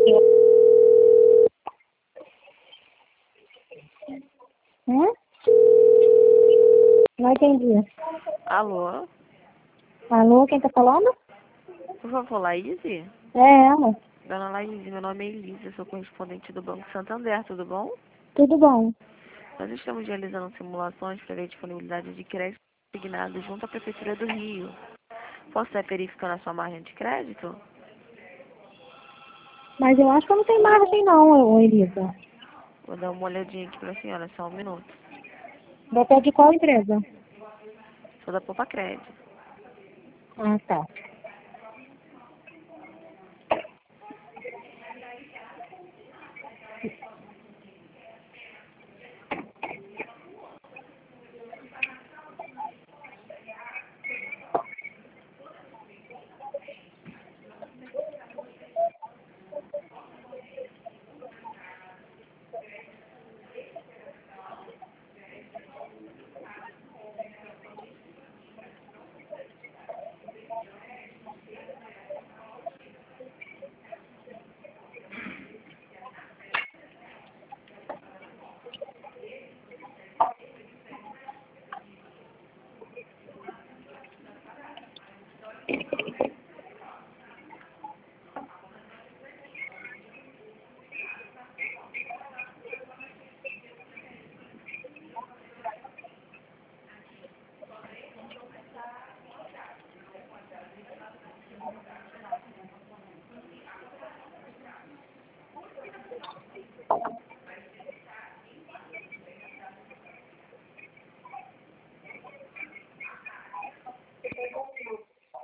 Hã? Não entendi. Alô? Alô, quem tá falando? Por favor, Laís? É ela. Dona Laís, meu nome é Elisa, sou correspondente do Banco Santander, tudo bom? Tudo bom? Nós estamos realizando simulações para ver a disponibilidade de crédito assignado junto à Prefeitura do Rio. Posso estar verificando a sua margem de crédito? Mas eu acho que eu não tenho margem não, ô Elisa. Vou dar uma olhadinha aqui para a senhora, só um minuto. Você é de qual empresa? Sou da Poupa Crédito. Ah, tá.